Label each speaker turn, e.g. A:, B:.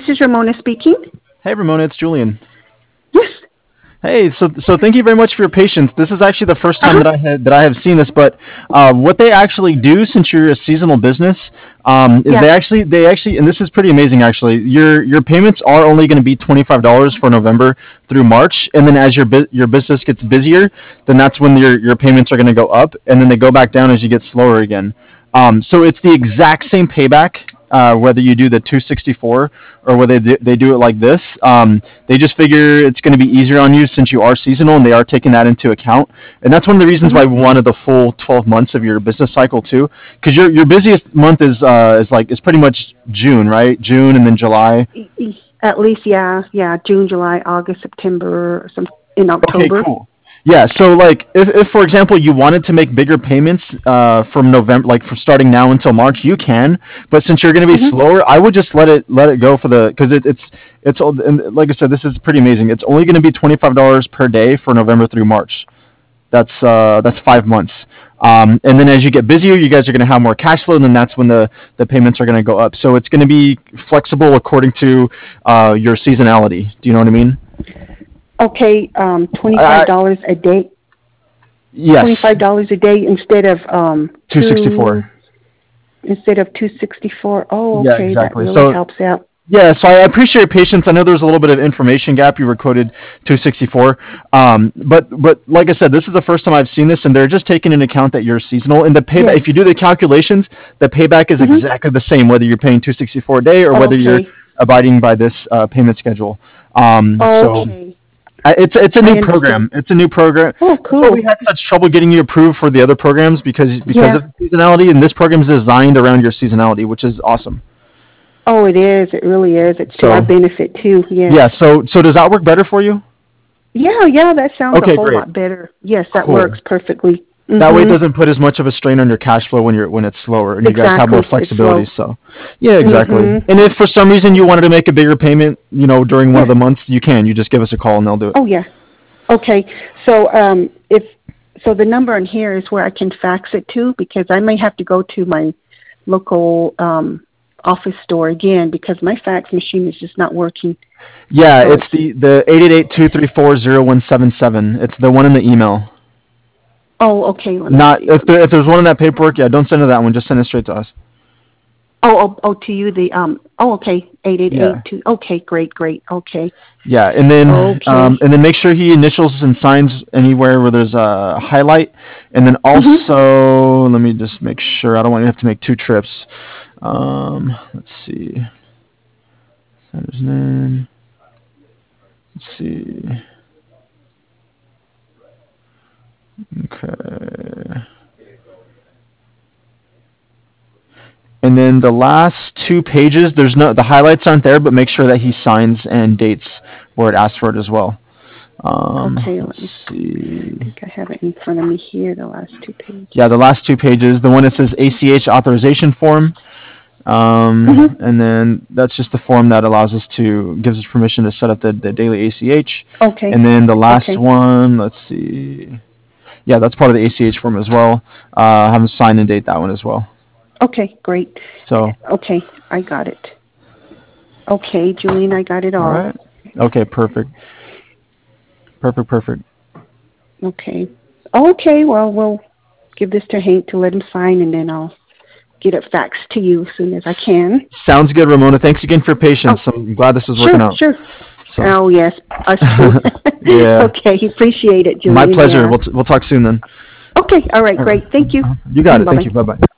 A: this is Ramona speaking.
B: Hey, Ramona, it's Julian.
A: Yes.
B: Hey, so thank you very much for your patience. This is actually the first time
A: Uh-huh.
B: that I have seen this, but what they actually do, since you're a seasonal business, is
A: Yeah.
B: they actually, and this is pretty amazing actually. Your payments are only going to be $25 for November through March, and then as your business gets busier, then that's when your payments are going to go up, and then they go back down as you get slower again. So it's the exact same payback, whether you do the 264 or whether they do it like this. They just figure it's going to be easier on you since you are seasonal, and they are taking that into account. And that's one of the reasons why
A: Hmm.
B: we wanted the full 12 months of your business cycle too, because your busiest month is pretty much June, right? June and then July.
A: At least, yeah, yeah. June, July, August, September, some in
B: Okay,
A: October.
B: cool. Yeah, so like if for example you wanted to make bigger payments from November, like from starting now until March, you can. But since you're going to be
A: Hmm.
B: slower, I would just let it go for the because and like I said, this is pretty amazing. It's only going to be $25 per day for November through March. That's 5 months. And then as you get busier, you guys are going to have more cash flow, and then that's when the payments are going to go up. So it's going to be flexible according to your seasonality. Do you know what I mean?
A: Okay,
B: I,
A: $25 a day.
B: yes,
A: $25 a day instead of two
B: 264.
A: instead of 264. Oh,
B: Yeah,
A: okay, that
B: exactly.
A: really
B: So
A: helps out.
B: yeah, so I appreciate your patience. I know there's a little bit of information gap. You were quoted 264, but like I said, this is the first time I've seen this, and they're just taking into account that you're seasonal. And the payback,
A: Yes.
B: if you do the calculations, the payback is
A: Hmm.
B: exactly the same whether you're paying 264 a day or whether you're
A: Okay.
B: abiding by this payment schedule. So
A: Okay.
B: it's a
A: I
B: new
A: understand.
B: program. It's a new program.
A: Oh,
B: That's why we
A: cool.
B: had such trouble getting you approved for the other programs because
A: Yeah.
B: of seasonality, and this program is designed around your seasonality, which is awesome.
A: Oh, it is. It really is. It's to our
B: So
A: benefit too. Yes.
B: yeah, so does that work better for you?
A: Yeah, yeah, that sounds a
B: Okay,
A: whole
B: great.
A: lot better. Yes, that
B: Cool.
A: works perfectly.
B: That way it
A: Mhm.
B: doesn't put as much of a strain on your cash flow when it's slower and you guys have more
A: Exactly. It's
B: flexibility.
A: slow.
B: So, yeah, exactly.
A: Mhm.
B: And if for some reason you wanted to make a bigger payment, during one of
A: Yeah.
B: the months, you can. You just give us a call and they'll do it.
A: Oh, yeah. Okay. So, if so, the number on here is where I can fax it to because I may have to go to my local office store again because my fax machine is just not working.
B: Yeah,
A: So
B: it's
A: it's
B: the 888-234-0177. It's the one in the email.
A: oh, okay. Let me
B: Not
A: see.
B: if
A: Let me
B: there if
A: see.
B: there's one in that paperwork, yeah, don't send it to that one. Just send it straight to us.
A: Oh, to you the oh, okay. 888
B: Yeah.
A: two. Okay, great, great. Okay.
B: Yeah, and then
A: Okay.
B: make sure he initials and signs anywhere where there's a highlight, and then
A: Mhm.
B: also let me just make sure I don't want you to have to make two trips. Let's see, sender's name. Let's see. Okay, and then the last two pages, the highlights aren't there, but make sure that he signs and dates where it asks for it as well.
A: Okay, let
B: Let's
A: me I
B: see.
A: think I have it in front of me here, the last two
B: Yeah,
A: pages.
B: the last two pages, the one that says ACH authorization form.
A: Mhm.
B: And then that's just the form that allows us to gives us permission to set up the daily ACH.
A: Okay.
B: And then the last
A: Okay.
B: one, let's see. Yeah, that's part of the ACH form as well. Have them sign and date that one as well.
A: Okay, great.
B: So,
A: Okay, I got it. Okay, Julian, I got it
B: all
A: all.
B: right. Okay, perfect. Perfect, perfect.
A: Okay. Okay, well, we'll give this to Hank to let him sign, and then I'll get it faxed to you as soon as I can.
B: Sounds good, Ramona. Thanks again for your
A: Oh,
B: patience. I'm glad this is
A: sure,
B: working out.
A: sure.
B: So,
A: Oh, yes, us too.
B: yeah,
A: Okay, appreciate it,
B: my
A: Julian.
B: pleasure.
A: Yeah.
B: We'll talk soon then.
A: Okay, all right,
B: All right.
A: great. Thank you.
B: You got it. Thank
A: Bye-bye.
B: you. Bye bye.